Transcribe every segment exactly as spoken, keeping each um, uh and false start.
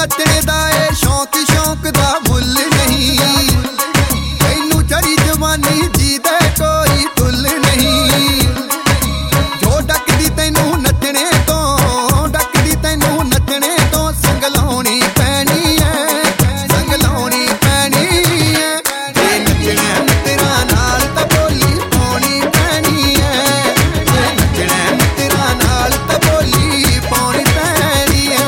नचने दा ए शौक शौक दा मुल नहीं, तैनू चढ़ी जवानी जी दे कोई तुल नहीं। जो डकदी तैनू नचने तो डकदी तैनू नचने तो संग लाउणी पैनी है, संग लाउणी पैनी है। जे नचना मित्तरा नाल तां बोली पाउणी पैनी है, जे नचना मित्तरा नाल तां बोली पाउणी पैनी है।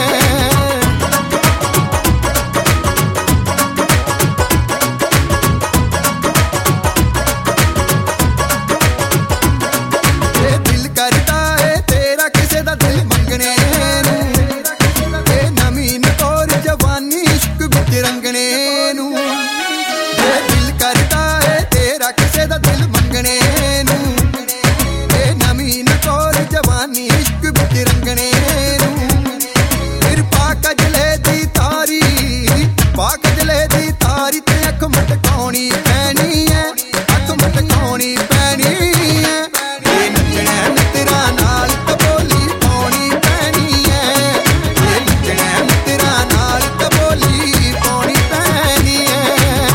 दिल करदा है तेरा किसे दा दिल मंगने नूं, ए नवीन कौर जवानी इश्क विच रंगने नूं। दिल करदा है तेरा किसे दा दिल मंगने नूं, ए नवीन कौर जवानी इश्क विच रंगने नूं। फिर पा कजले दी तारी पा कजले दी तारी ते अख मटकाउणी पैनी है, अख मटकाउणी पैनी है। जे नचना मित्तरा नाल तां बोली पाउणी पैनी है, जे नचना मित्तरा नाल तां बोली पाउणी पैनी है।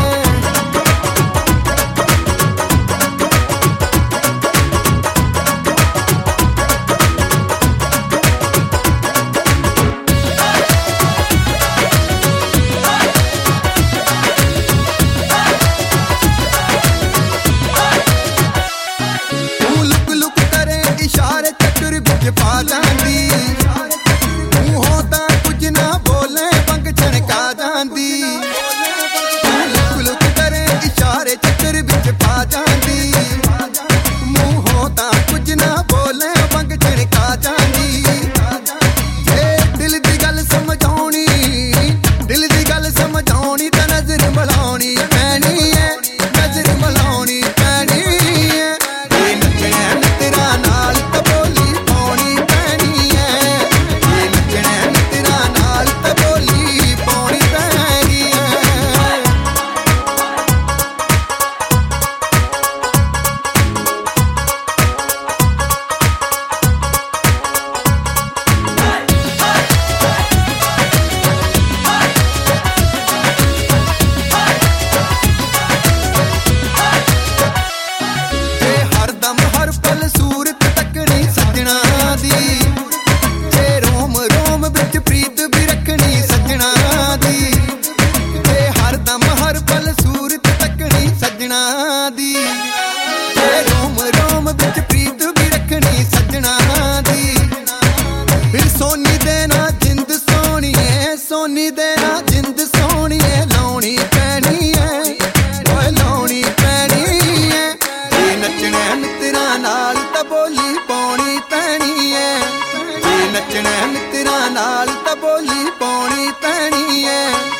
तू लुक लुक करे इशारे चक्कर विच पा जांदी, मूंहों तां कुछ ना बोले पंग छणका जांदी। तू लुक लुक करे इशारे चक्कर विच पा जांदी, मूंहों तां कुछ ना बोले पंग छणका जांदी। जे दिल दी गल समझाउणी दिल दी गल समझाउणी तां नजर मिलाउणी पैनी है, नजर मिलाउणी पैनी है। जे नचना मित्तरा नाल तां बोली पाउणी पैनी है, जे नचना मित्तरा नाल तां बोली पाउणी पैनी है। जे हरदम हर पल सूरत तकनी सजना दी, जे रोम रोम विच प्रीत भी रखनी सजना दी। जे हरदम हर पल सूरत तकनी सजना दी, जे रोम रोम विच प्रीत भी रखनी सजना दी। फिर सोनी देना जिंद सोहणीए सोनी देना जिंद सोहणीए लाउणी पैनी है, ओए लाउणी पैनी है। जे नचना मित्तरा नाल तां बोली पाउणी पैनी है, जे नचना मित्तरा नाल तां बोली पाउणी पैनी है।